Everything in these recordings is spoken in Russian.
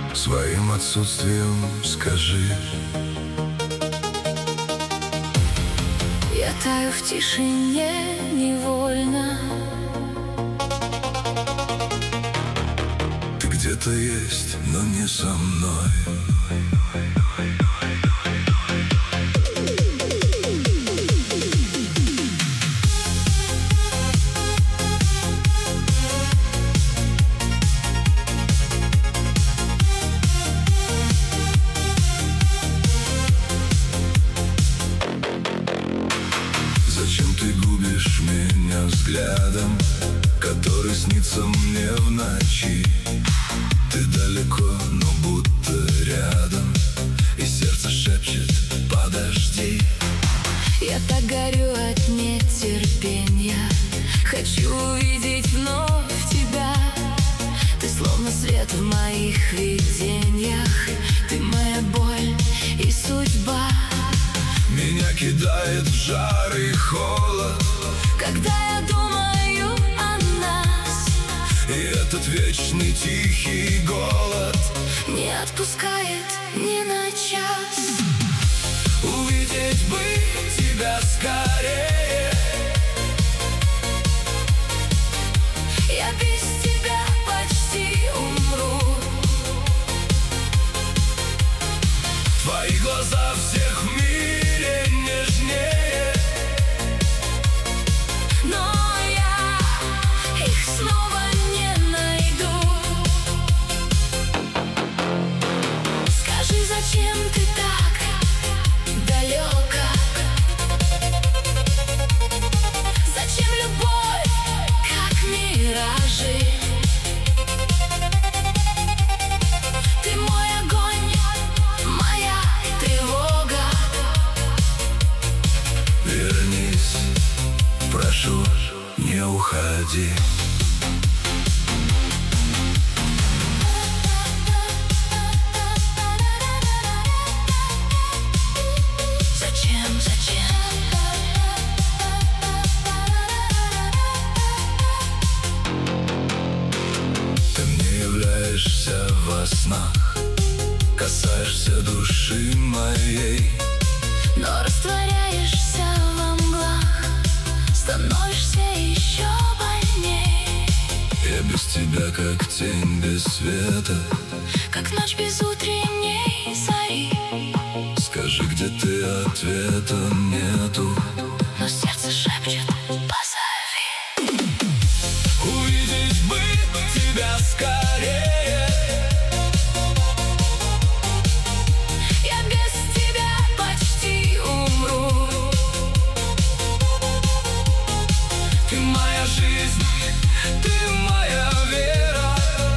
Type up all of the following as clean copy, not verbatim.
своим отсутствием скажи. Я таю в тишине невольно. Ты где-то есть, но не со мной. Зачем ты губишь меня взглядом, который снится мне в ночи? Ты далеко, но будто рядом, и сердце шепчет: подожди. Я так горю от нетерпения, хочу увидеть вновь тебя. Ты словно свет в моих видениях, ты моя боль и судьба. Меня кидает в жар и холод, когда я думаю о нас, и этот вечный тихий голод не отпускает ни на час. Увидеть бы тебя скорее, я без тебя почти умру. твои глаза всех в мире нежнее, Но я их снова не найду. Скажи, зачем ты так далеко? Зачем любовь, как миражи? Ты мой огонь, моя тревога. вернись, прошу, не уходи. Зачем? Ты мне являешься во снах, касаешься души моей, Но растворяешься во мглах, становишься еще больней. я без тебя как тень без света. Как ночь без утренней зари, Скажи, где ты, ответа нету. но сердце шепчет: позови. Увидеть бы тебя скорее, Я без тебя почти умру. ты моя жизнь, ты моя вера.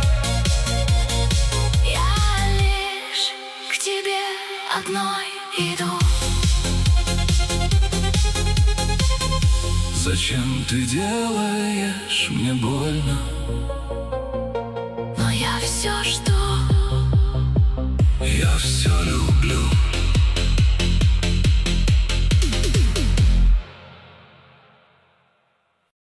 Я лишь к тебе одной иду. Зачем ты делаешь мне больно? Но я все жду. Я все люблю.